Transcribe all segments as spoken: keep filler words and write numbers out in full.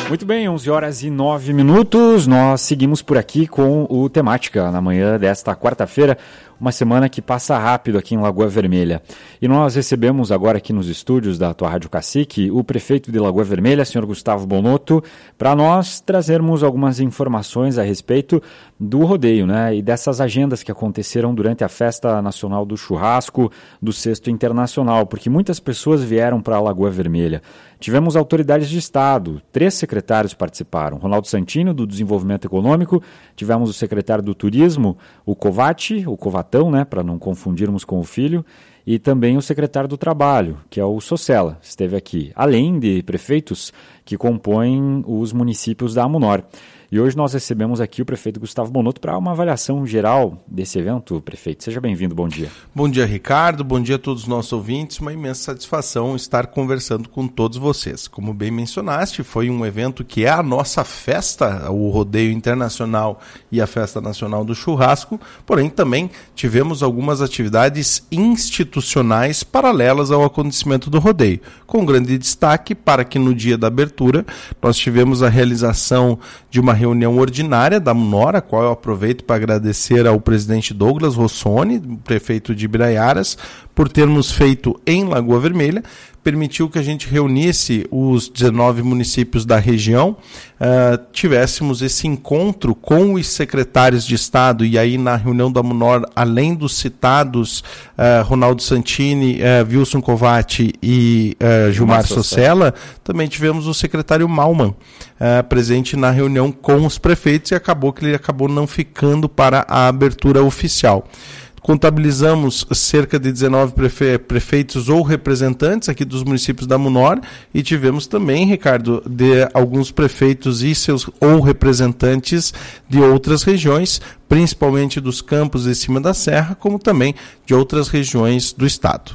Muito bem, onze horas e nove minutos, nós seguimos por aqui com o Temática, na manhã desta quarta-feira, uma semana que passa rápido aqui em Lagoa Vermelha. E nós recebemos agora aqui nos estúdios da tua Rádio Cacique o prefeito de Lagoa Vermelha, senhor Gustavo Bonotto, para nós trazermos algumas informações a respeito do rodeio, né, e dessas agendas que aconteceram durante a Festa Nacional do Churrasco do Cesto Internacional, porque muitas pessoas vieram para a Lagoa Vermelha. Tivemos autoridades de Estado, três secretários participaram, Ronaldo Santino, do Desenvolvimento Econômico, tivemos o secretário do Turismo, o Covatti, o Covatão, né, para não confundirmos com o filho, e também o secretário do Trabalho, que é o Socella, esteve aqui, além de prefeitos que compõem os municípios da Amunor. E hoje nós recebemos aqui o prefeito Gustavo Bonotto para uma avaliação geral desse evento. Prefeito, seja bem-vindo, bom dia. Bom dia, Ricardo, bom dia a todos os nossos ouvintes, uma imensa satisfação estar conversando com todos vocês. Como bem mencionaste, foi um evento que é a nossa festa, o Rodeio Internacional e a Festa Nacional do Churrasco, porém também tivemos algumas atividades institucionais paralelas ao acontecimento do rodeio, com grande destaque para que no dia da abertura nós tivemos a realização de uma reunião ordinária da Amunor, a qual eu aproveito para agradecer ao presidente Douglas Rossoni, prefeito de Ibiraiaras, por termos feito em Lagoa Vermelha, permitiu que a gente reunisse os dezenove municípios da região, uh, tivéssemos esse encontro com os secretários de Estado, e aí na reunião da Amunor, além dos citados uh, Ronaldo Santini, uh, Wilson Covatti e uh, Gilmar Socella, também tivemos o secretário Malman uh, presente na reunião com os prefeitos, e acabou que ele acabou não ficando para a abertura oficial. Contabilizamos cerca de dezenove prefe- prefeitos ou representantes aqui dos municípios da Amunor, e tivemos também, Ricardo, de alguns prefeitos e seus ou representantes de outras regiões, principalmente dos campos de cima da serra, como também de outras regiões do estado.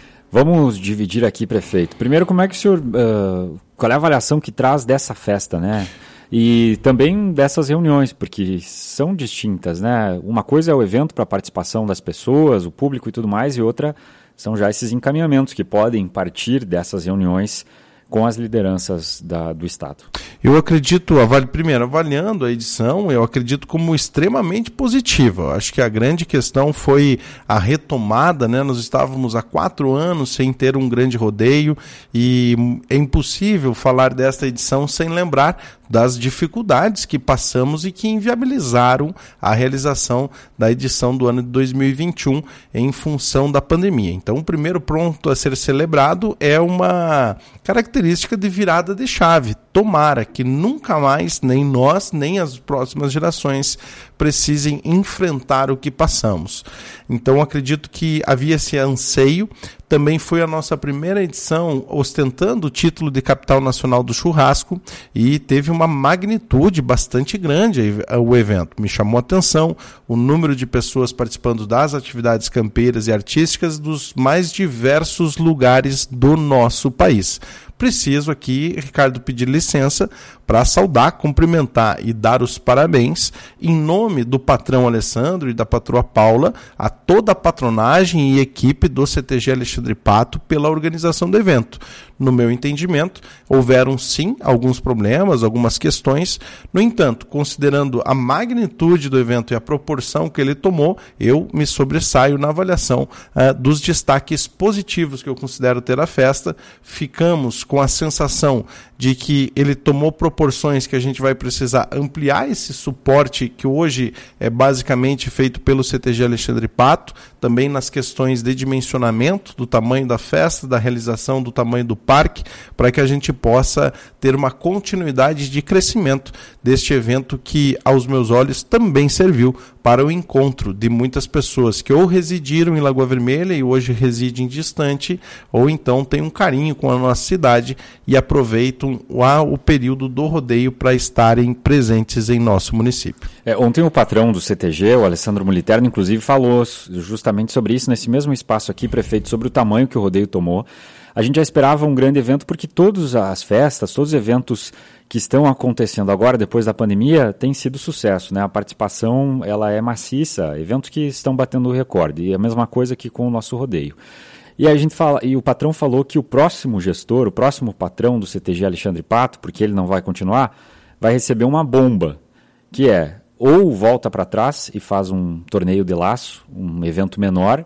Vamos dividir aqui, prefeito. Primeiro, como é que o senhor, uh, qual é a avaliação que traz dessa festa, né? E também dessas reuniões, porque são distintas, né? Uma coisa é o evento para a participação das pessoas, o público e tudo mais, e outra são já esses encaminhamentos que podem partir dessas reuniões com as lideranças da, do Estado. Eu acredito, avali, primeiro, avaliando a edição, eu acredito como extremamente positiva. Eu acho que a grande questão foi a retomada, né? Nós estávamos há quatro anos sem ter um grande rodeio, e é impossível falar desta edição sem lembrar das dificuldades que passamos e que inviabilizaram a realização da edição do ano de dois mil e vinte e um em função da pandemia. Então, o primeiro ponto a ser celebrado é uma característica de virada de chave. Tomara que nunca mais, nem nós, nem as próximas gerações, precisem enfrentar o que passamos. Então, acredito que havia esse anseio. Também foi a nossa primeira edição ostentando o título de Capital Nacional do Churrasco, e teve uma magnitude bastante grande o evento. Me chamou a atenção o número de pessoas participando das atividades campeiras e artísticas dos mais diversos lugares do nosso país. Preciso aqui, Ricardo, pedir licença para saudar, cumprimentar e dar os parabéns, em nome do patrão Alessandro e da patroa Paula, a toda a patronagem e equipe do C T G Alexandre Pato pela organização do evento. No meu entendimento, houveram sim alguns problemas, algumas questões. No entanto, considerando a magnitude do evento e a proporção que ele tomou, eu me sobressaio na avaliação uh, dos destaques positivos que eu considero ter a festa. Ficamos com a sensação de que ele tomou proporções que a gente vai precisar ampliar esse suporte que hoje é basicamente feito pelo C T G Alexandre Pato, também nas questões de dimensionamento do tamanho da festa, da realização do tamanho do parque, para que a gente possa ter uma continuidade de crescimento deste evento que, aos meus olhos, também serviu para o encontro de muitas pessoas que ou residiram em Lagoa Vermelha e hoje residem distante, ou então têm um carinho com a nossa cidade e aproveitam o período do rodeio para estarem presentes em nosso município. É, ontem o patrão do C T G, o Alessandro Moliterno, inclusive falou justamente sobre isso, nesse mesmo espaço aqui, prefeito, sobre o tamanho que o rodeio tomou. A gente já esperava um grande evento porque todas as festas, todos os eventos que estão acontecendo agora, depois da pandemia, têm sido sucesso, né? A participação ela é maciça, eventos que estão batendo o recorde, e a mesma coisa aqui com o nosso rodeio. E a gente fala, e o patrão falou que o próximo gestor, o próximo patrão do C T G, Alexandre Pato, porque ele não vai continuar, vai receber uma bomba, que é ou volta para trás e faz um torneio de laço, um evento menor,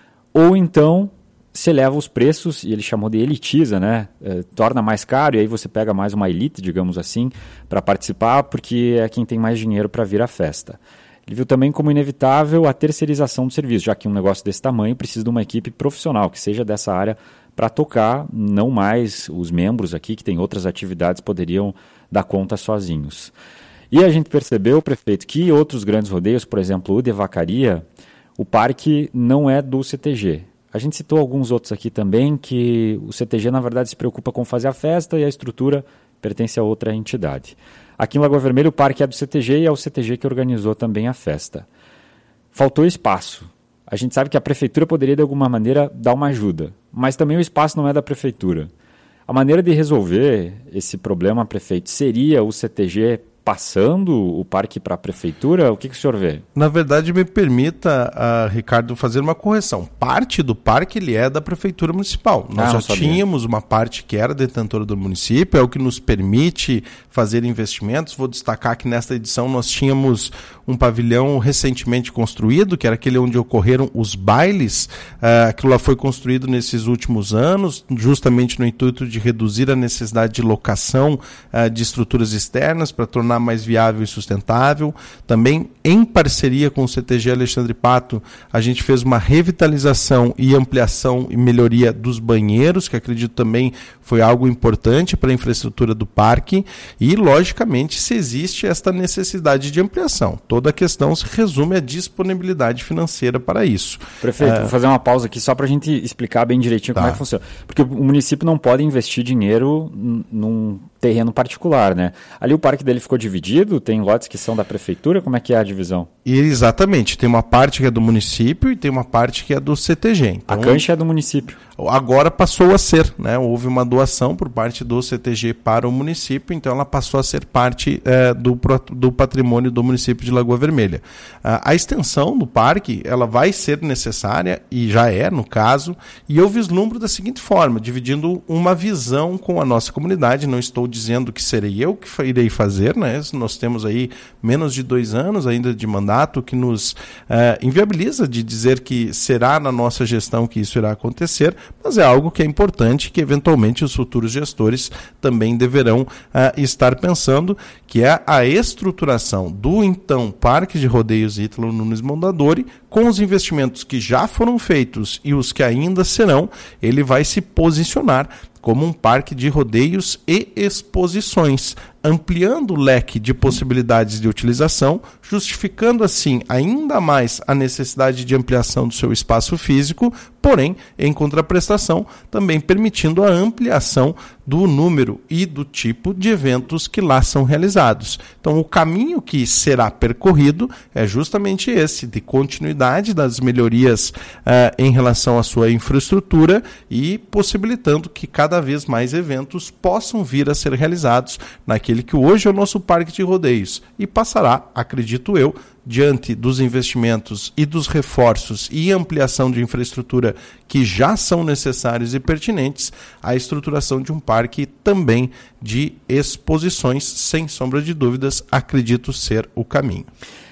ou então se eleva os preços, e ele chamou de elitiza, né? É, torna mais caro, e aí você pega mais uma elite, digamos assim, para participar, porque é quem tem mais dinheiro para vir à festa. Ele viu também como inevitável a terceirização do serviço, já que um negócio desse tamanho precisa de uma equipe profissional, que seja dessa área para tocar, não mais os membros aqui, que têm outras atividades, poderiam dar conta sozinhos. E a gente percebeu, prefeito, que outros grandes rodeios, por exemplo, o de Vacaria, o parque não é do C T G. A gente citou alguns outros aqui também, que o C T G, na verdade, se preocupa com fazer a festa e a estrutura pertence a outra entidade. Aqui em Lagoa Vermelha, o parque é do C T G e é o C T G que organizou também a festa. Faltou espaço. A gente sabe que a prefeitura poderia, de alguma maneira, dar uma ajuda, mas também o espaço não é da prefeitura. A maneira de resolver esse problema, prefeito, seria o C T G passando o parque para a prefeitura? O que, que o senhor vê? Na verdade, me permita, uh, Ricardo, fazer uma correção. Parte do parque ele é da prefeitura municipal. Nós ah, já tínhamos uma parte que era detentora do município, é o que nos permite fazer investimentos. Vou destacar que nesta edição nós tínhamos um pavilhão recentemente construído, que era aquele onde ocorreram os bailes. Uh, aquilo lá foi construído nesses últimos anos, justamente no intuito de reduzir a necessidade de locação uh, de estruturas externas para tornar mais viável e sustentável. Também, em parceria com o C T G Alexandre Pato, a gente fez uma revitalização e ampliação e melhoria dos banheiros, que acredito também foi algo importante para a infraestrutura do parque, e, logicamente, se existe esta necessidade de ampliação. Toda a questão se resume à disponibilidade financeira para isso. Prefeito, é... vou fazer uma pausa aqui só para a gente explicar bem direitinho tá. como é que funciona. Porque o município não pode investir dinheiro num terreno particular, né? Ali o parque dele ficou dividido, tem lotes que são da prefeitura, como é que é a divisão? E, exatamente, tem uma parte que é do município e tem uma parte que é do C T G. Então, a cancha é do município. Agora passou a ser, né? Houve uma doação por parte do C T G para o município, então ela passou a ser parte é, do, do patrimônio do município de Lagoa Vermelha. A, a extensão do parque, ela vai ser necessária, e já é, no caso, e eu vislumbro da seguinte forma, dividindo uma visão com a nossa comunidade. Não estou dizendo que serei eu que irei fazer, né? Nós temos aí menos de dois anos ainda de mandato, que nos é, inviabiliza de dizer que será na nossa gestão que isso irá acontecer, mas é algo que é importante, que eventualmente os futuros gestores também deverão uh, estar pensando, que é a estruturação do então Parque de Rodeios Ítalo Nunes Mondadori, com os investimentos que já foram feitos e os que ainda serão. Ele vai se posicionar como um parque de rodeios e exposições, ampliando o leque de possibilidades de utilização, justificando assim ainda mais a necessidade de ampliação do seu espaço físico, porém, em contraprestação, também permitindo a ampliação do número e do tipo de eventos que lá são realizados. Então, o caminho que será percorrido é justamente esse, de continuidade das melhorias uh, em relação à sua infraestrutura e possibilitando que cada vez mais eventos possam vir a ser realizados naquele que hoje é o nosso parque de rodeios, e passará, acredito eu, diante dos investimentos e dos reforços e ampliação de infraestrutura que já são necessários e pertinentes, a estruturação de um parque também de exposições, sem sombra de dúvidas, acredito ser o caminho.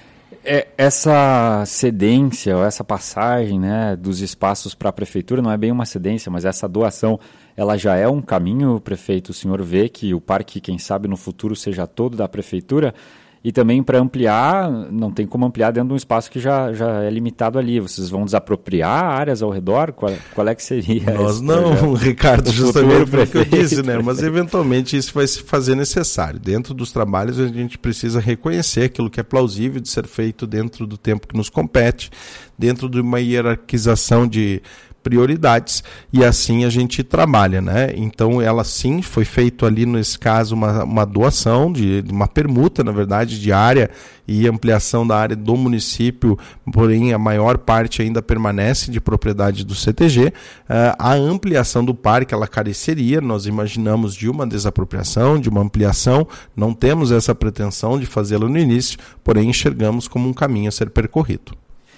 É, essa cedência, ou essa passagem, né, dos espaços para a prefeitura, não é bem uma cedência, mas essa doação, ela já é um caminho, prefeito? O senhor vê que o parque, quem sabe, no futuro seja todo da prefeitura? E também para ampliar, não tem como ampliar dentro de um espaço que já, já é limitado ali. Vocês vão desapropriar áreas ao redor? Qual, qual é que seria? Nós não, projeto? Ricardo, justamente o que eu disse, né? Mas eventualmente isso vai se fazer necessário. Dentro dos trabalhos a gente precisa reconhecer aquilo que é plausível de ser feito dentro do tempo que nos compete, dentro de uma hierarquização de prioridades, e assim a gente trabalha, né? Então ela sim, foi feito ali nesse caso uma, uma doação, de, de uma permuta, na verdade, de área e ampliação da área do município, porém a maior parte ainda permanece de propriedade do C T G. Uh, a ampliação do parque, ela careceria, nós imaginamos, de uma desapropriação, de uma ampliação, não temos essa pretensão de fazê-la no início, porém enxergamos como um caminho a ser percorrido.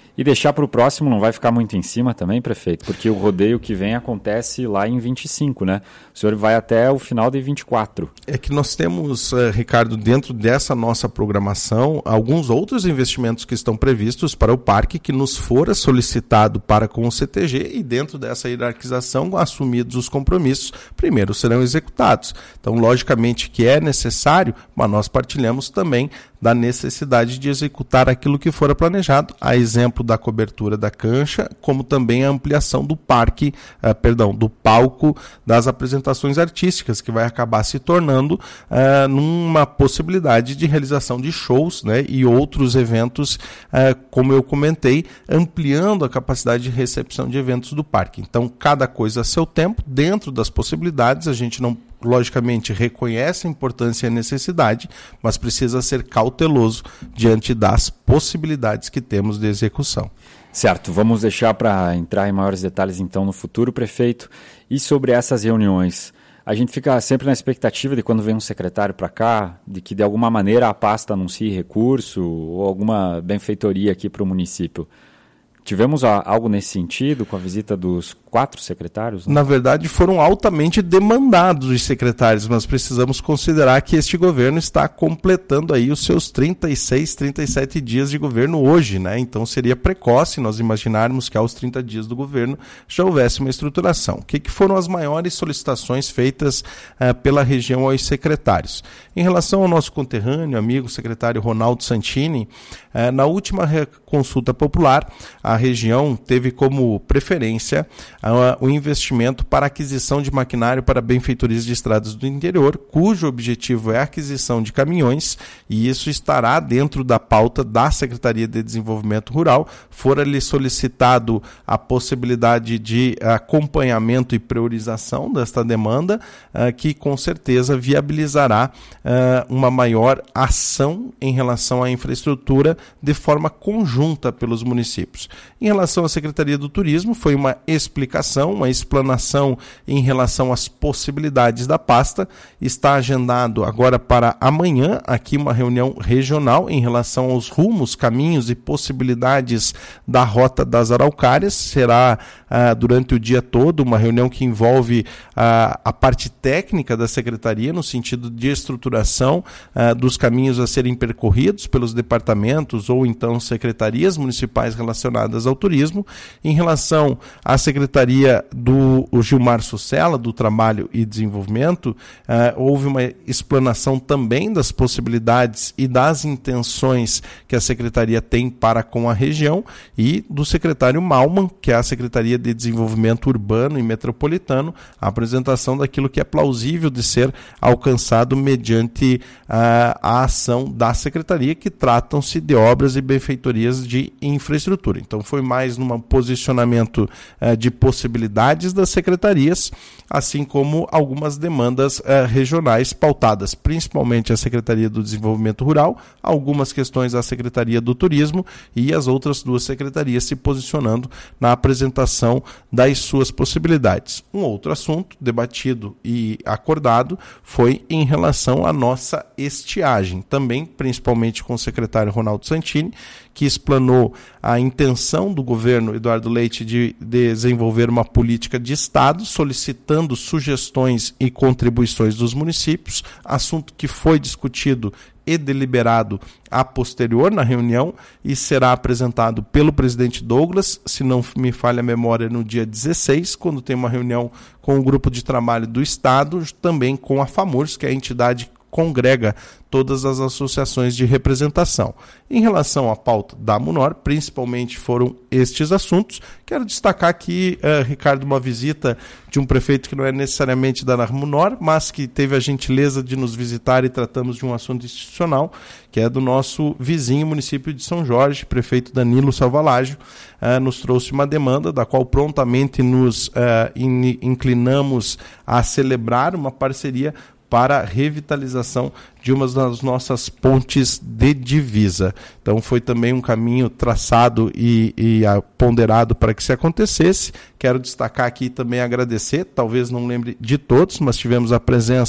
E deixar para o próximo não vai ficar muito em cima também, prefeito? Porque o rodeio que vem acontece lá em vinte e cinco, né? O senhor vai até o final de vinte e quatro. É que nós temos, uh, Ricardo, dentro dessa nossa programação, alguns outros investimentos que estão previstos para o parque que nos fora solicitado para com o C T G e dentro dessa hierarquização, assumidos os compromissos, primeiro serão executados. Então, logicamente que é necessário, mas nós partilhamos também da necessidade de executar aquilo que fora planejado, a exemplo da cobertura da cancha, como também a ampliação do parque, uh, perdão, do palco das apresentações artísticas, que vai acabar se tornando uh, numa possibilidade de realização de shows, né, e outros eventos, uh, como eu comentei, ampliando a capacidade de recepção de eventos do parque. Então, cada coisa a seu tempo, dentro das possibilidades, a gente não logicamente reconhece a importância e a necessidade, mas precisa ser cauteloso diante das possibilidades que temos de execução. Certo, vamos deixar para entrar em maiores detalhes então no futuro, prefeito. E sobre essas reuniões, a gente fica sempre na expectativa de quando vem um secretário para cá, de que de alguma maneira a pasta anuncie recurso ou alguma benfeitoria aqui para o município. Tivemos algo nesse sentido com a visita dos quatro secretários? Né? Na verdade, foram altamente demandados os secretários, mas precisamos considerar que este governo está completando aí os seus trinta e seis, trinta e sete dias de governo hoje, né? Então seria precoce nós imaginarmos que aos trinta dias do governo já houvesse uma estruturação. O que, que foram as maiores solicitações feitas uh, pela região aos secretários? Em relação ao nosso conterrâneo, amigo, secretário Ronaldo Santini, uh, na última consulta popular, a região teve como preferência uh, o investimento para aquisição de maquinário para benfeitorias de estradas do interior, cujo objetivo é a aquisição de caminhões, e isso estará dentro da pauta da Secretaria de Desenvolvimento Rural. Fora-lhe solicitado a possibilidade de acompanhamento e priorização desta demanda, uh, que com certeza viabilizará uh, uma maior ação em relação à infraestrutura de forma conjunta pelos municípios. Em relação à Secretaria do Turismo, foi uma explicação, uma explanação em relação às possibilidades da pasta. Está agendado agora para amanhã aqui uma reunião regional em relação aos rumos, caminhos e possibilidades da Rota das Araucárias. Será ah, durante o dia todo uma reunião que envolve ah, a parte técnica da Secretaria, no sentido de estruturação ah, dos caminhos a serem percorridos pelos departamentos ou então secretarias municipais relacionadas ao turismo. Em relação à Secretaria do Gilmar Sucella, do Trabalho e Desenvolvimento, eh, houve uma explanação também das possibilidades e das intenções que a Secretaria tem para com a região, e do secretário Malman, que é a Secretaria de Desenvolvimento Urbano e Metropolitano, a apresentação daquilo que é plausível de ser alcançado mediante uh, a ação da Secretaria, que tratam-se de obras e benfeitorias de infraestrutura. Então foi mais num posicionamento uh, de possibilidades das secretarias, assim como algumas demandas uh, regionais pautadas principalmente à Secretaria do Desenvolvimento Rural, algumas questões à Secretaria do Turismo e as outras duas secretarias se posicionando na apresentação das suas possibilidades. Um outro assunto debatido e acordado foi em relação à nossa estiagem, também principalmente com o secretário Ronaldo Santini, que explanou a intenção do governo Eduardo Leite de desenvolver uma política de Estado, solicitando sugestões e contribuições dos municípios, assunto que foi discutido e deliberado a posterior na reunião e será apresentado pelo presidente Douglas, se não me falha a memória, no dia dezesseis, quando tem uma reunião com o grupo de trabalho do Estado, também com a FAMURS, que é a entidade congrega todas as associações de representação. Em relação à pauta da Munor, principalmente foram estes assuntos. Quero destacar aqui, uh, Ricardo, uma visita de um prefeito que não é necessariamente da Munor, mas que teve a gentileza de nos visitar, e tratamos de um assunto institucional, que é do nosso vizinho município de São Jorge, prefeito Danilo Salvalágio. Uh, nos trouxe uma demanda da qual prontamente nos uh, in- inclinamos a celebrar uma parceria para a revitalização de uma das nossas pontes de divisa. Então foi também um caminho traçado e, e ponderado para que isso acontecesse. Quero destacar aqui também, agradecer, talvez não lembre de todos, mas tivemos a presença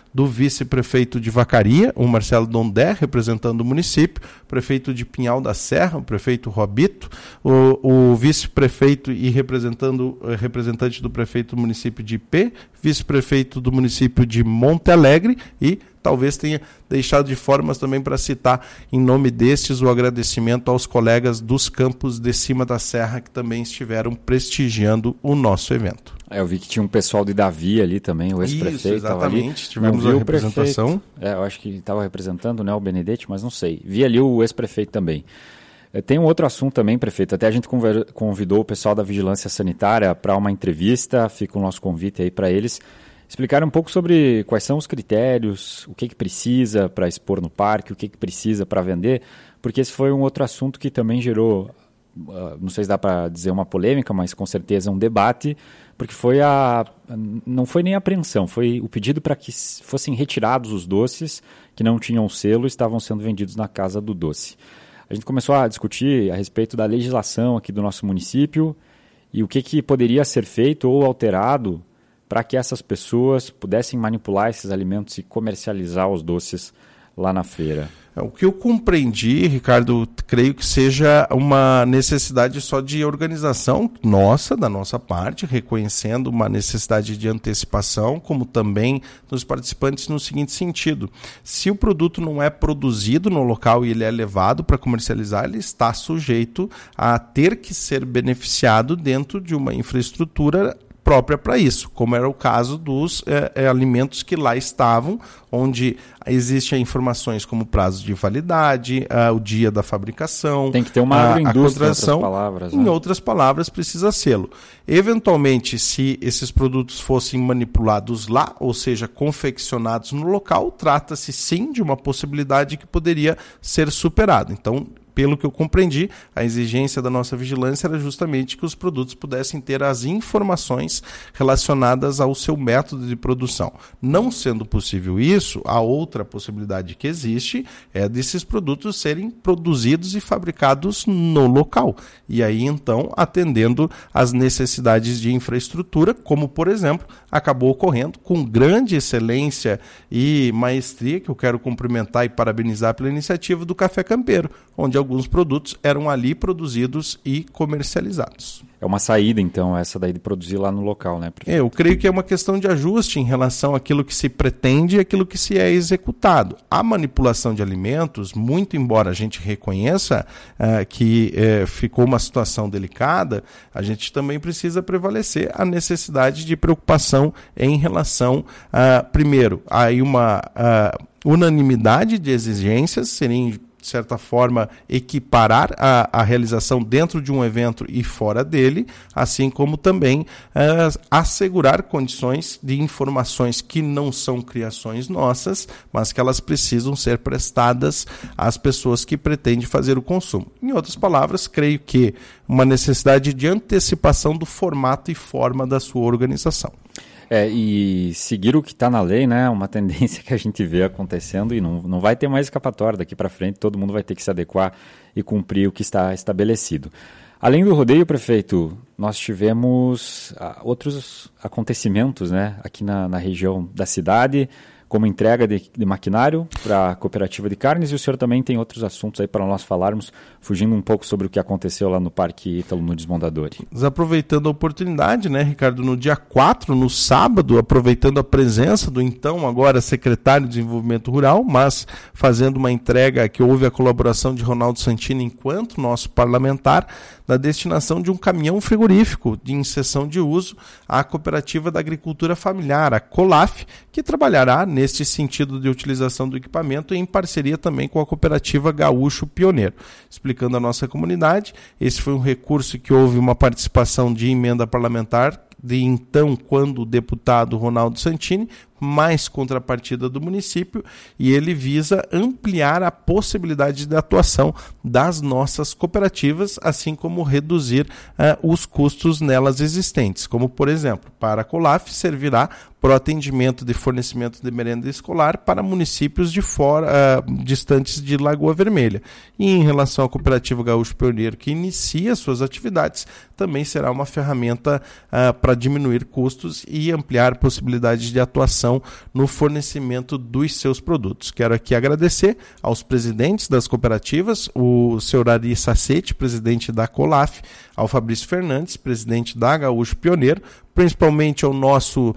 do vice-prefeito de Vacaria, o Marcelo Dondé, representando o município, prefeito de Pinhal da Serra, o prefeito Robito, o, o vice-prefeito e representando, representante do prefeito do município de Ipê, vice-prefeito do município de Monte Alegre e talvez tenha deixado de fora, mas também para citar em nome destes o agradecimento aos colegas dos campos de cima da serra que também estiveram prestigiando o nosso evento. É, eu vi que tinha um pessoal de Davi ali também, o ex-prefeito. Isso, exatamente, ali. tivemos a representação. É, eu acho que estava representando, né, o Benedetti, mas não sei. Vi ali o ex-prefeito também. Tem um outro assunto também, prefeito, até a gente convidou o pessoal da Vigilância Sanitária para uma entrevista, fica o nosso convite aí para eles explicarem um pouco sobre quais são os critérios, o que, que precisa para expor no parque, o que, que precisa para vender, porque esse foi um outro assunto que também gerou, uh, não sei se dá para dizer uma polêmica, mas com certeza um debate, porque foi a, não foi nem a apreensão, foi o pedido para que fossem retirados os doces que não tinham selo e estavam sendo vendidos na Casa do Doce. A gente começou a discutir a respeito da legislação aqui do nosso município e o que, que poderia ser feito ou alterado para que essas pessoas pudessem manipular esses alimentos e comercializar os doces lá na feira. O que eu compreendi, Ricardo, creio que seja uma necessidade só de organização nossa, da nossa parte, reconhecendo uma necessidade de antecipação, como também dos participantes no seguinte sentido. Se o produto não é produzido no local e ele é levado para comercializar, ele está sujeito a ter que ser beneficiado dentro de uma infraestrutura própria para isso, como era o caso dos é, é, alimentos que lá estavam, onde existem informações como prazo de validade, uh, o dia da fabricação. Tem que ter uma agroindústria, em outras palavras. Né? Em outras palavras, precisa sê-lo. Eventualmente, se esses produtos fossem manipulados lá, ou seja, confeccionados no local, trata-se sim de uma possibilidade que poderia ser superada. Então, pelo que eu compreendi, a exigência da nossa vigilância era justamente que os produtos pudessem ter as informações relacionadas ao seu método de produção. Não sendo possível isso, a outra possibilidade que existe é desses produtos serem produzidos e fabricados no local. E aí, então, atendendo às necessidades de infraestrutura, como, por exemplo, acabou ocorrendo com grande excelência e maestria, que eu quero cumprimentar e parabenizar pela iniciativa do Café Campeiro, onde alguns produtos eram ali produzidos e comercializados. É uma saída, então, essa daí de produzir lá no local, né, prefeito? Eu creio que é uma questão de ajuste em relação àquilo que se pretende e àquilo que se é executado. A manipulação de alimentos, muito embora a gente reconheça uh, que uh, ficou uma situação delicada, a gente também precisa prevalecer a necessidade de preocupação em relação, uh, primeiro, a uma uh, unanimidade de exigências, serem de certa forma, equiparar a, a realização dentro de um evento e fora dele, assim como também uh, assegurar condições de informações que não são criações nossas, mas que elas precisam ser prestadas às pessoas que pretendem fazer o consumo. Em outras palavras, creio que uma necessidade de antecipação do formato e forma da sua organização. É, e seguir o que está na lei, né, uma tendência que a gente vê acontecendo e não, não vai ter mais escapatória daqui para frente, todo mundo vai ter que se adequar e cumprir o que está estabelecido. Além do rodeio, prefeito, nós tivemos ah, outros acontecimentos, né, aqui na, na região da cidade, como entrega de, de maquinário para a cooperativa de carnes, e o senhor também tem outros assuntos aí para nós falarmos, fugindo um pouco sobre o que aconteceu lá no Parque Ítalo Nunes Mondadori. Aproveitando a oportunidade, né, Ricardo, no dia quatro, no sábado, aproveitando a presença do então agora secretário de Desenvolvimento Rural, mas fazendo uma entrega que houve a colaboração de Ronaldo Santini enquanto nosso parlamentar, da destinação de um caminhão frigorífico de inserção de uso à Cooperativa da Agricultura Familiar, a COLAF, que trabalhará neste sentido de utilização do equipamento em parceria também com a Cooperativa Gaúcho Pioneiro. Explicando à nossa comunidade, esse foi um recurso que houve uma participação de emenda parlamentar de então, quando o deputado Ronaldo Santini, mais contrapartida do município, e ele visa ampliar a possibilidade de atuação das nossas cooperativas, assim como reduzir uh, os custos nelas existentes, como, por exemplo, para a COLAF servirá para o atendimento de fornecimento de merenda escolar para municípios de fora, uh, distantes de Lagoa Vermelha. E em relação à Cooperativa Gaúcho Pioneiro, que inicia suas atividades, também será uma ferramenta uh, para diminuir custos e ampliar possibilidades de atuação atenção no fornecimento dos seus produtos. Quero aqui agradecer aos presidentes das cooperativas, o senhor Ari Sacete, presidente da Colaf, ao Fabrício Fernandes, presidente da Gaúcho Pioneiro, principalmente ao nosso uh,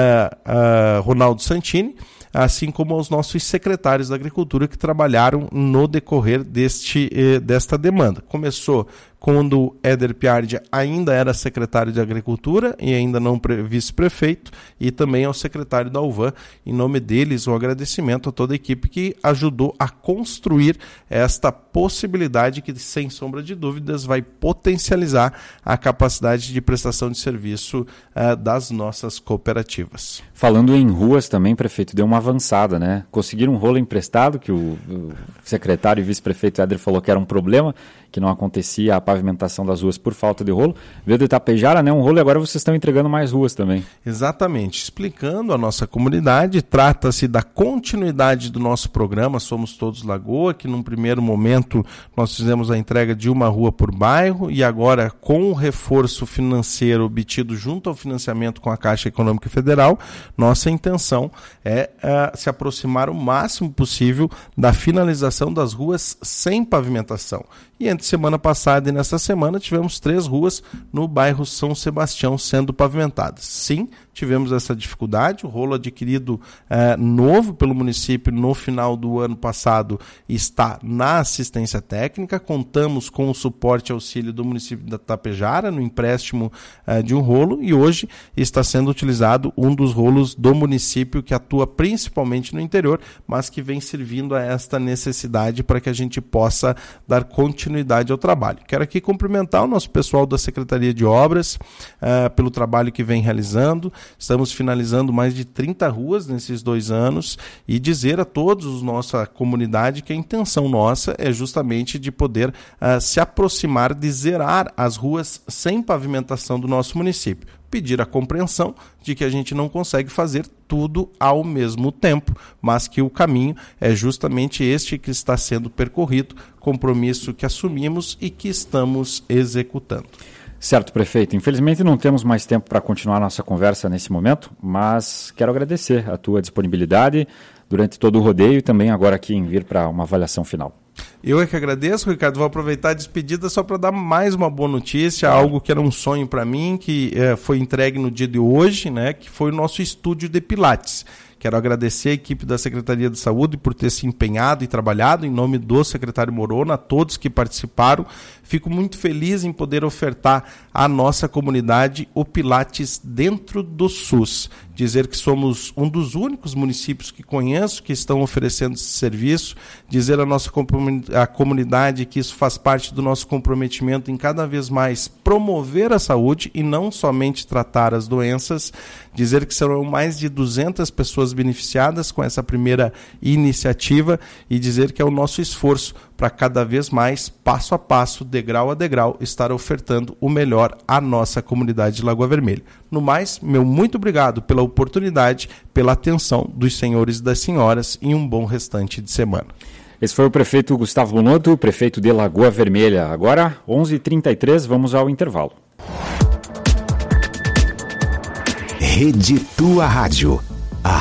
uh, Ronaldo Santini, assim como aos nossos secretários da Agricultura que trabalharam no decorrer deste, eh, desta demanda. Começou quando o Éder Piardia ainda era secretário de Agricultura e ainda não vice-prefeito, e também ao secretário da Alvan. Em nome deles, um agradecimento a toda a equipe que ajudou a construir esta possibilidade que, sem sombra de dúvidas, vai potencializar a capacidade de prestação de serviço uh, das nossas cooperativas. Falando em ruas também, prefeito, deu uma avançada, né? Conseguiram um rolo emprestado, que o, o secretário e vice-prefeito Éder falou que era um problema, que não acontecia a pavimentação das ruas por falta de rolo. Veio de Itapejara, né? Um rolo, e agora vocês estão entregando mais ruas também. Exatamente. Explicando a nossa comunidade, trata-se da continuidade do nosso programa Somos Todos Lagoa, que num primeiro momento nós fizemos a entrega de uma rua por bairro, e agora com o reforço financeiro obtido junto ao financiamento com a Caixa Econômica Federal, nossa intenção é uh, se aproximar o máximo possível da finalização das ruas sem pavimentação. E entre semana passada e nesta semana tivemos três ruas no bairro São Sebastião sendo pavimentadas. Sim, tivemos essa dificuldade, o rolo adquirido eh, novo pelo município no final do ano passado está na assistência técnica, contamos com o suporte e auxílio do município da Itapejara no empréstimo eh, de um rolo, e hoje está sendo utilizado um dos rolos do município que atua principalmente no interior, mas que vem servindo a esta necessidade para que a gente possa dar continuidade ao trabalho. Quero aqui cumprimentar o nosso pessoal da Secretaria de Obras uh, pelo trabalho que vem realizando. Estamos finalizando mais de trinta ruas nesses dois anos e dizer a todos, nossa comunidade, que a intenção nossa é justamente de poder uh, se aproximar de zerar as ruas sem pavimentação do nosso município. Pedir a compreensão de que a gente não consegue fazer tudo ao mesmo tempo, mas que o caminho é justamente este que está sendo percorrido, compromisso que assumimos e que estamos executando. Certo, prefeito. Infelizmente não temos mais tempo para continuar a nossa conversa nesse momento, mas quero agradecer a tua disponibilidade durante todo o rodeio e também agora aqui em vir para uma avaliação final. Eu é que agradeço, Ricardo. Vou aproveitar a despedida só para dar mais uma boa notícia, algo que era um sonho para mim, que é, foi entregue no dia de hoje, né, que foi o nosso estúdio de Pilates. Quero agradecer a equipe da Secretaria de Saúde por ter se empenhado e trabalhado em nome do secretário Morona, a todos que participaram. Fico muito feliz em poder ofertar à nossa comunidade o Pilates dentro do SUS. Dizer que somos um dos únicos municípios que conheço que estão oferecendo esse serviço. Dizer à nossa a comunidade que isso faz parte do nosso comprometimento em cada vez mais promover a saúde e não somente tratar as doenças. Dizer que serão mais de duzentas pessoas beneficiadas com essa primeira iniciativa e dizer que é o nosso esforço para cada vez mais, passo a passo, degrau a degrau, estar ofertando o melhor à nossa comunidade de Lagoa Vermelha. No mais, meu muito obrigado pela oportunidade, pela atenção dos senhores e das senhoras e um bom restante de semana. Esse foi o prefeito Gustavo Bonotto, prefeito de Lagoa Vermelha. Agora, onze e trinta e três, vamos ao intervalo. Rede Tua Rádio.